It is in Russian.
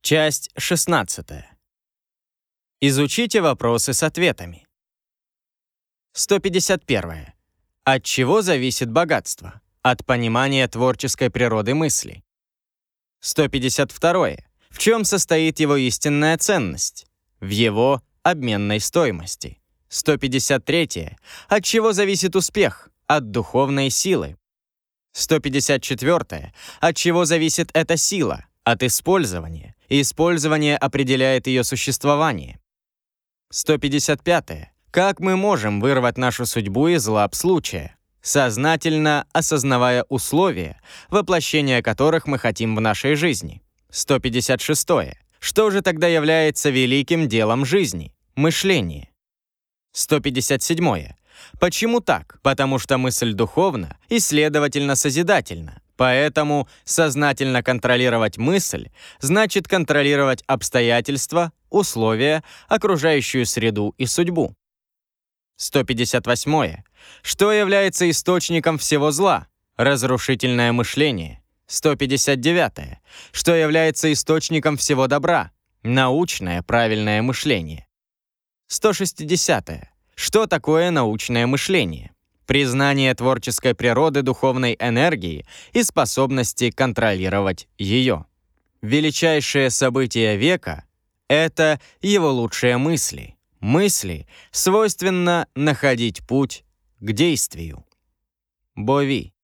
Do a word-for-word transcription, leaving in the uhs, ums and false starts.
Часть шестнадцатая. Изучите вопросы с ответами. сто пятьдесят первое. От чего зависит богатство? От понимания творческой природы мысли. сто пятьдесят второе. В чем состоит его истинная ценность? В его обменной стоимости. сто пятьдесят третье. От чего зависит успех? От духовной силы. сто пятьдесят четвёртое. От чего зависит эта сила? От использования. Использование определяет ее существование. сто пятьдесят пятое. Как мы можем вырвать нашу судьбу из лап случая? Сознательно осознавая условия, воплощение которых мы хотим в нашей жизни. сто пятьдесят шестое. Что же тогда является великим делом жизни? Мышление. сто пятьдесят седьмое. Почему так? Потому что мысль духовна и, следовательно, созидательна. Поэтому сознательно контролировать мысль значит контролировать обстоятельства, условия, окружающую среду и судьбу. сто пятьдесят восьмое. Что является источником всего зла? Разрушительное мышление. сто пятьдесят девятое. Что является источником всего добра? Научное правильное мышление. сто шестидесятое. Что такое научное мышление? Признание творческой природы духовной энергии и способности контролировать ее. Величайшее событие века — это его лучшие мысли. Мысли свойственно находить путь к действию. Бови.